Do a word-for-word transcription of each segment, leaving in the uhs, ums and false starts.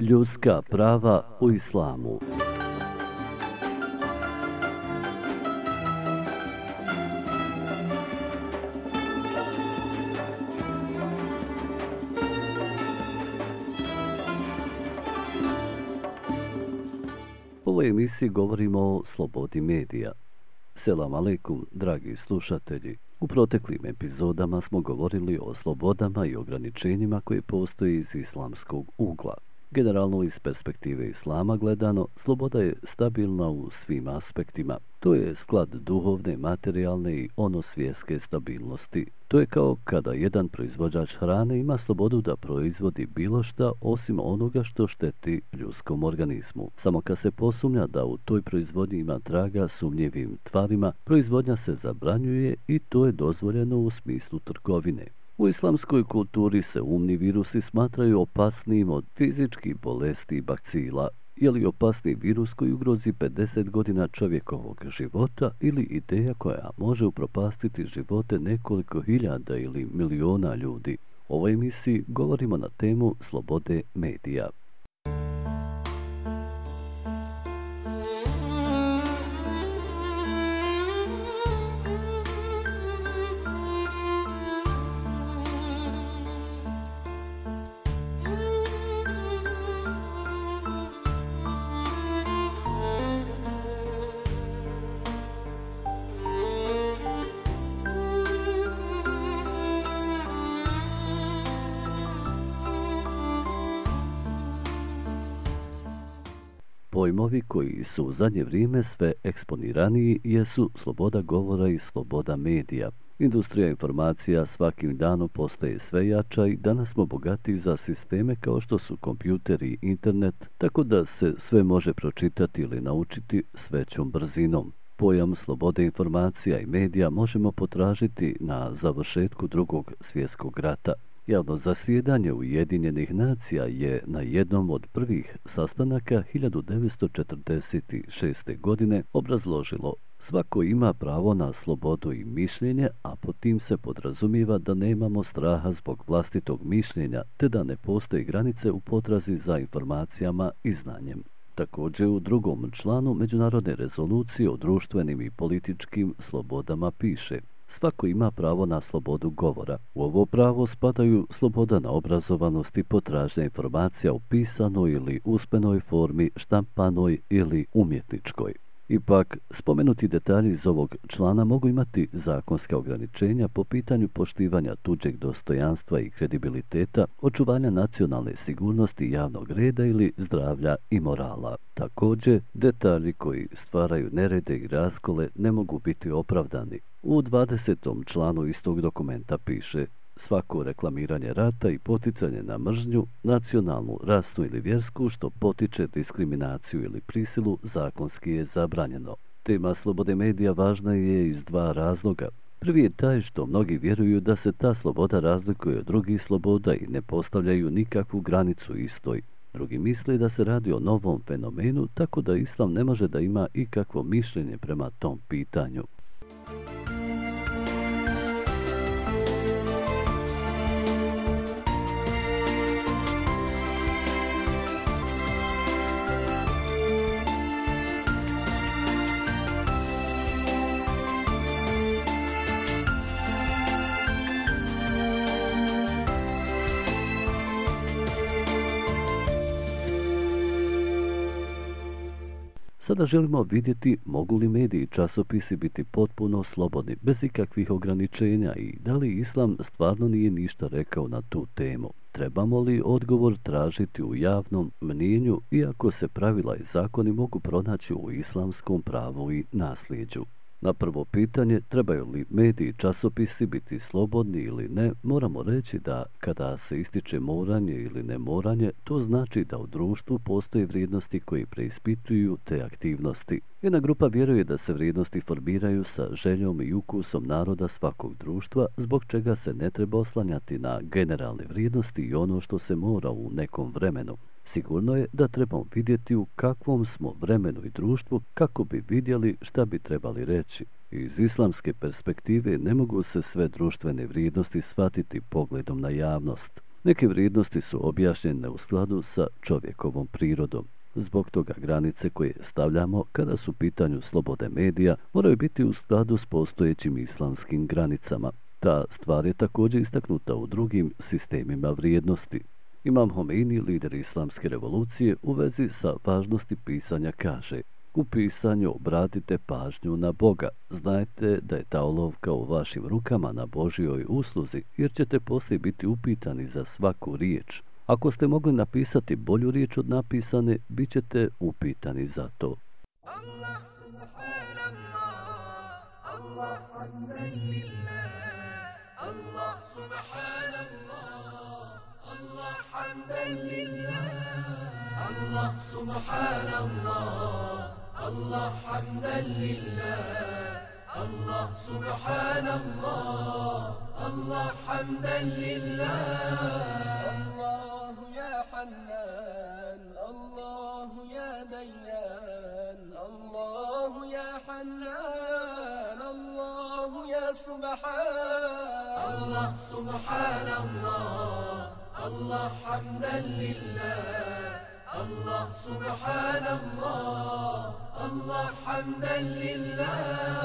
Ljudska prava u islamu. U ovoj emisiji govorimo o slobodi medija. Selam aleikum, dragi slušatelji. U proteklim epizodama smo govorili o slobodama i ograničenjima koje postoje iz islamskog ugla. Generalno iz perspektive islama gledano, sloboda je stabilna u svim aspektima. To je sklad duhovne, materijalne i onosvjetske stabilnosti. To je kao kada jedan proizvođač hrane ima slobodu da proizvodi bilo šta osim onoga što šteti ljudskom organizmu. Samo kad se posumnja da u toj proizvodnji ima traga sumnjivim tvarima, proizvodnja se zabranjuje i to je dozvoljeno u smislu trgovine. U islamskoj kulturi se umni virusi smatraju opasnijim od fizičkih bolesti i bakcila. Je li opasni virus koji ugrozi pedeset godina čovjekovog života ili ideja koja može upropastiti živote nekoliko hiljada ili miliona ljudi? U ovoj emisiji govorimo na temu slobode medija. Pojmovi koji su u zadnje vrijeme sve eksponiraniji jesu sloboda govora i sloboda medija. Industrija informacija svakim danom postaje sve jača i danas smo bogati za sisteme kao što su kompjuter i internet, tako da se sve može pročitati ili naučiti s većom brzinom. Pojam slobode informacija i medija možemo potražiti na završetku drugog svjetskog rata. Javno zasjedanje Ujedinjenih nacija je na jednom od prvih sastanaka hiljadu devetsto četrdeset šeste. godine obrazložilo: svako ima pravo na slobodu i mišljenje, a pod tim se podrazumijeva da nemamo straha zbog vlastitog mišljenja, te da ne postoje granice u potrazi za informacijama i znanjem. Također u drugom članu Međunarodne rezolucije o društvenim i političkim slobodama piše: svako ima pravo na slobodu govora. U ovo pravo spadaju sloboda na obrazovanost i potražnja informacija u pisanoj ili usmenoj formi, štampanoj ili umjetničkoj. Ipak, spomenuti detalji iz ovog člana mogu imati zakonska ograničenja po pitanju poštivanja tuđeg dostojanstva i kredibiliteta, očuvanja nacionalne sigurnosti, javnog reda ili zdravlja i morala. Također, detalji koji stvaraju nerede i raskole ne mogu biti opravdani. U dvadesetom članu istog dokumenta piše: svako reklamiranje rata i poticanje na mržnju, nacionalnu, rasnu ili vjersku što potiče diskriminaciju ili prisilu zakonski je zabranjeno. Tema slobode medija važna je iz dva razloga. Prvi je taj što mnogi vjeruju da se ta sloboda razlikuje od drugih sloboda i ne postavljaju nikakvu granicu istoj. Drugi misle da se radi o novom fenomenu, tako da islam ne može da ima ikakvo mišljenje prema tom pitanju. Sada želimo vidjeti mogu li mediji i časopisi biti potpuno slobodni, bez ikakvih ograničenja i da li islam stvarno nije ništa rekao na tu temu. Trebamo li odgovor tražiti u javnom mnijenju, iako se pravila i zakoni mogu pronaći u islamskom pravu i nasljeđu? Na prvo pitanje, trebaju li mediji i časopisi biti slobodni ili ne, moramo reći da kada se ističe moranje ili nemoranje, to znači da u društvu postoje vrijednosti koji preispituju te aktivnosti. Jedna grupa vjeruje da se vrijednosti formiraju sa željom i ukusom naroda svakog društva, zbog čega se ne treba oslanjati na generalne vrijednosti i ono što se mora u nekom vremenu. Sigurno je da trebamo vidjeti u kakvom smo vremenu i društvu kako bi vidjeli šta bi trebali reći. Iz islamske perspektive ne mogu se sve društvene vrijednosti shvatiti pogledom na javnost. Neke vrijednosti su objašnjene u skladu sa čovjekovom prirodom. Zbog toga granice koje stavljamo kada su u pitanju slobode medija moraju biti u skladu s postojećim islamskim granicama. Ta stvar je također istaknuta u drugim sistemima vrijednosti. Imam Homeini, lider islamske revolucije, u vezi sa važnosti pisanja kaže: u pisanju obratite pažnju na Boga. Znajte da je ta olovka u vašim rukama na Božjoj usluzi, jer ćete poslije biti upitani za svaku riječ. Ako ste mogli napisati bolju riječ od napisane, bit ćete upitani za to. Allah, subhanallah, Allah, hamdalillah, Allah, subhanallah, Allah, hamdalillah, Allah, subhanallah, Allah, hamdalillah, Allah, subhanallah, Allah, hamdalillah. حنان الله يا ديان الله يا حنان الله يا سبحان الله سبحان الله الله حمدا لله الله سبحان الله الله حمدا لله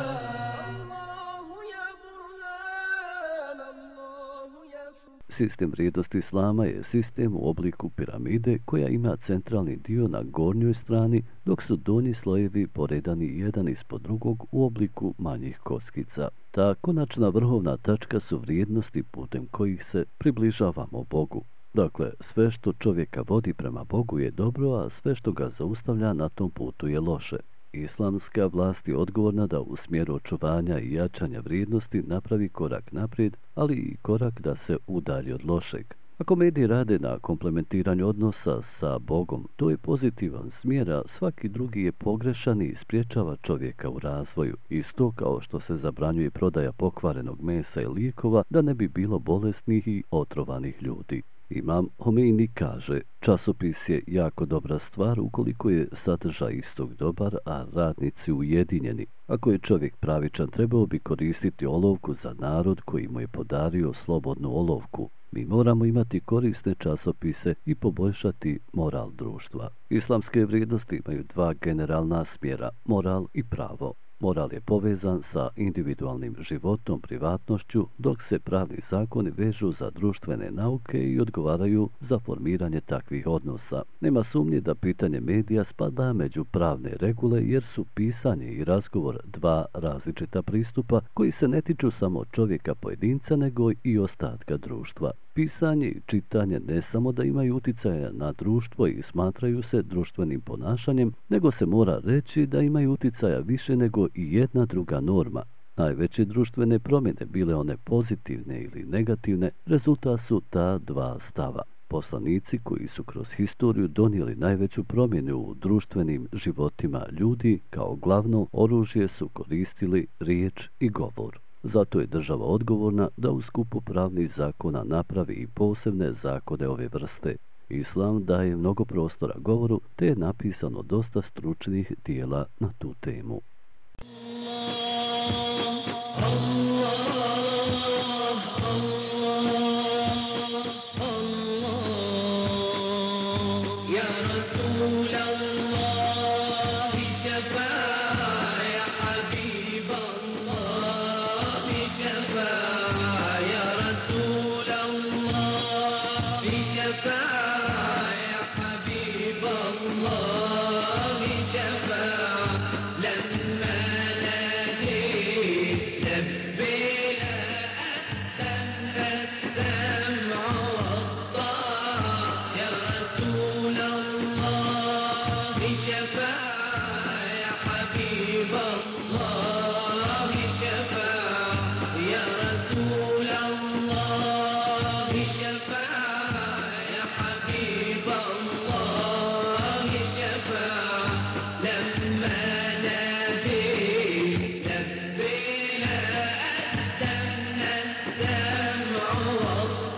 Sistem vrijednosti islama je sistem u obliku piramide koja ima centralni dio na gornjoj strani, dok su donji slojevi poredani jedan ispod drugog u obliku manjih kockica. Ta konačna vrhovna tačka su vrijednosti putem kojih se približavamo Bogu. Dakle, sve što čovjeka vodi prema Bogu je dobro, a sve što ga zaustavlja na tom putu je loše. Islamska vlast je odgovorna da u smjeru očuvanja i jačanja vrijednosti napravi korak naprijed, ali i korak da se udalji od lošeg. Ako mediji rade na komplementiranju odnosa sa Bogom, to je pozitivan smjer, a svaki drugi je pogrešan i spriječava čovjeka u razvoju. Isto kao što se zabranjuje prodaja pokvarenog mesa i lijekova da ne bi bilo bolesnih i otrovanih ljudi. Imam Homeini kaže: časopis je jako dobra stvar ukoliko je sadržaj istog dobar, a radnici ujedinjeni. Ako je čovjek pravičan, trebao bi koristiti olovku za narod koji mu je podario slobodnu olovku. Mi moramo imati korisne časopise i poboljšati moral društva. Islamske vrijednosti imaju dva generalna smjera, moral i pravo. Moral je povezan sa individualnim životom, privatnošću, dok se pravni zakoni vežu za društvene nauke i odgovaraju za formiranje takvih odnosa. Nema sumnje da pitanje medija spada među pravne regule, jer su pisanje i razgovor dva različita pristupa koji se ne tiču samo čovjeka pojedinca, nego i ostatka društva. Pisanje i čitanje ne samo da imaju utjecaja na društvo i smatraju se društvenim ponašanjem, nego se mora reći da imaju utjecaja više nego i jedna druga norma. Najveće društvene promjene, bile one pozitivne ili negativne, rezultat su ta dva stava. Poslanici koji su kroz historiju donijeli najveću promjenu u društvenim životima ljudi, kao glavno oružje su koristili riječ i govor. Zato je država odgovorna da u skupu pravnih zakona napravi i posebne zakone ove vrste. Islam daje mnogo prostora govoru, te je napisano dosta stručnih dijela na tu temu. لبينا أتمنى الدمع والطاعة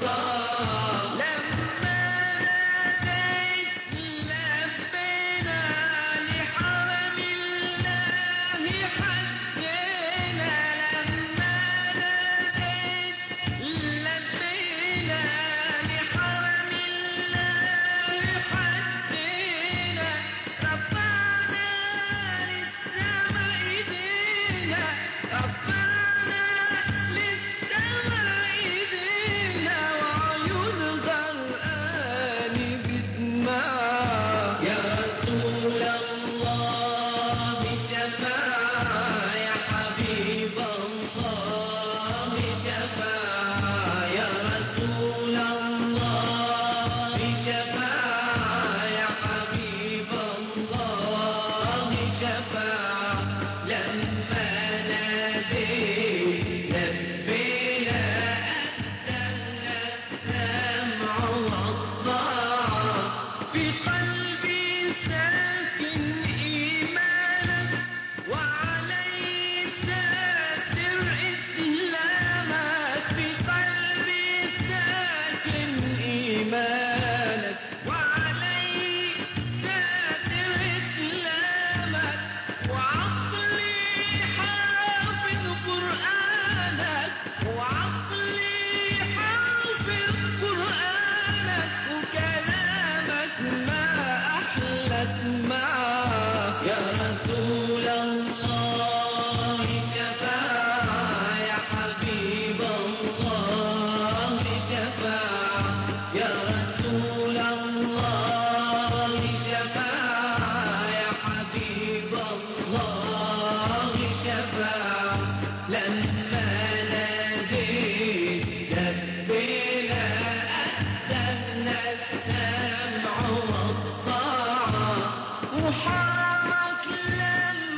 حرمك لله